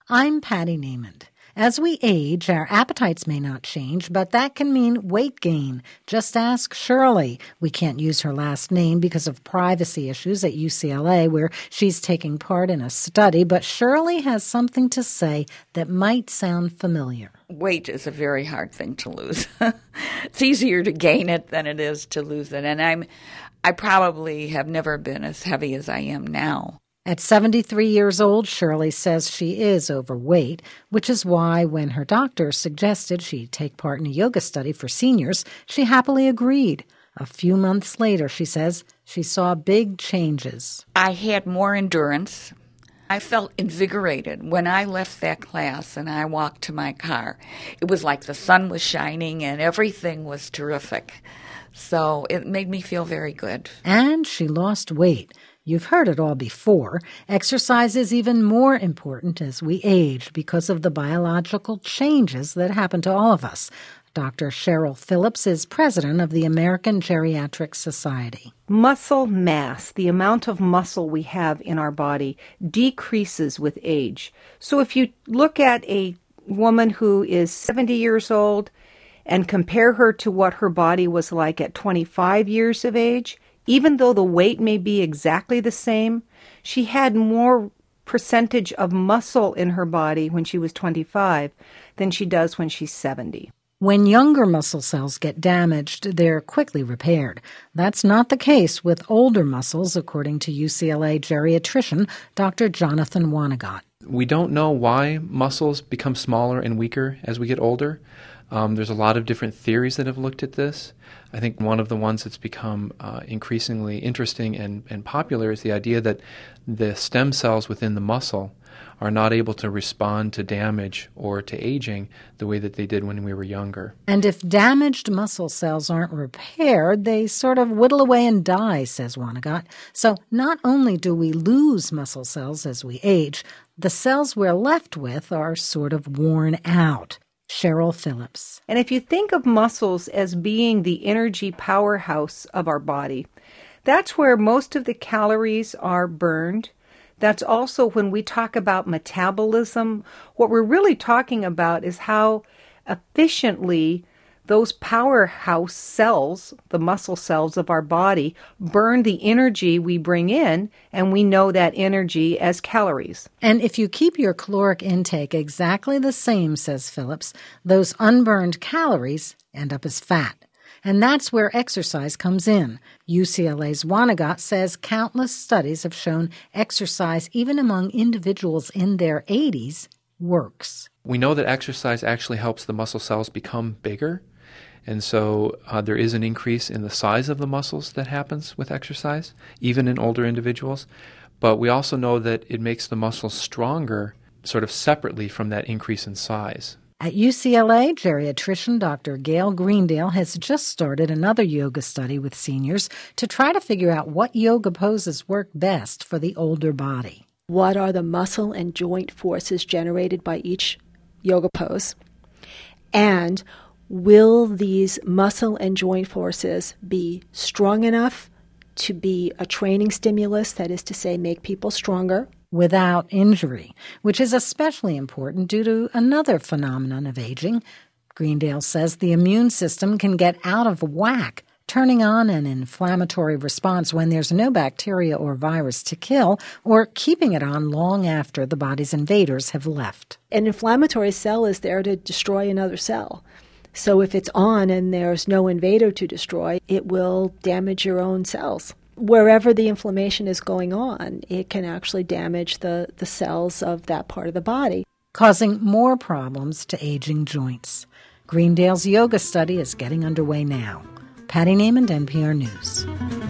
I'm Patty Naiman. As we age, our appetites may not change, but that can mean weight gain. Just ask Shirley. We can't use her last name because of privacy issues at UCLA, where she's taking part in a study, but Shirley has something to say that might sound familiar. Weight is a very hard thing to lose. It's easier to gain it than it is to lose it, and I probably have never been as heavy as I am now. At 73 years old, Shirley says she is overweight, which is why when her doctor suggested she take part in a yoga study for seniors, she happily agreed. A few months later, she says, she saw big changes. I had more endurance. I felt invigorated when I left that class and I walked to my car. It was like the sun was shining and everything was terrific. So it made me feel very good. And she lost weight. You've heard it all before. Exercise is even more important as we age because of the biological changes that happen to all of us. Dr. Cheryl Phillips is president of the American Geriatric Society. Muscle mass, the amount of muscle we have in our body, decreases with age. So if you look at a woman who is 70 years old and compare her to what her body was like at 25 years of age, even though the weight may be exactly the same, she had more percentage of muscle in her body when she was 25 than she does when she's 70. When younger muscle cells get damaged, they're quickly repaired. That's not the case with older muscles, according to UCLA geriatrician Dr. Jonathan Wanegott. We don't know why muscles become smaller and weaker as we get older. There's a lot of different theories that have looked at this. I think one of the ones that's become increasingly interesting and popular is the idea that the stem cells within the muscle are not able to respond to damage or to aging the way that they did when we were younger. And if damaged muscle cells aren't repaired, they sort of whittle away and die, says Wanegott. So not only do we lose muscle cells as we age, the cells we're left with are sort of worn out. Cheryl Phillips. And if you think of muscles as being the energy powerhouse of our body, that's where most of the calories are burned. That's also when we talk about metabolism. What we're really talking about is how efficiently those powerhouse cells, the muscle cells of our body, burn the energy we bring in, and we know that energy as calories. And if you keep your caloric intake exactly the same, says Phillips, those unburned calories end up as fat. And that's where exercise comes in. UCLA's Wanegott says countless studies have shown exercise, even among individuals in their 80s, works. We know that exercise actually helps the muscle cells become bigger. And so there is an increase in the size of the muscles that happens with exercise, even in older individuals. But we also know that it makes the muscles stronger sort of separately from that increase in size. At UCLA, geriatrician Dr. Gail Greendale has just started another yoga study with seniors to try to figure out what yoga poses work best for the older body. What are the muscle and joint forces generated by each yoga pose? And will these muscle and joint forces be strong enough to be a training stimulus, that is to say, make people stronger? Without injury, which is especially important due to another phenomenon of aging. Greendale says the immune system can get out of whack, turning on an inflammatory response when there's no bacteria or virus to kill, or keeping it on long after the body's invaders have left. An inflammatory cell is there to destroy another cell. So if it's on and there's no invader to destroy, it will damage your own cells. Wherever the inflammation is going on, it can actually damage the cells of that part of the body, causing more problems to aging joints. Greendale's yoga study is getting underway now. Patty Naiman, NPR News.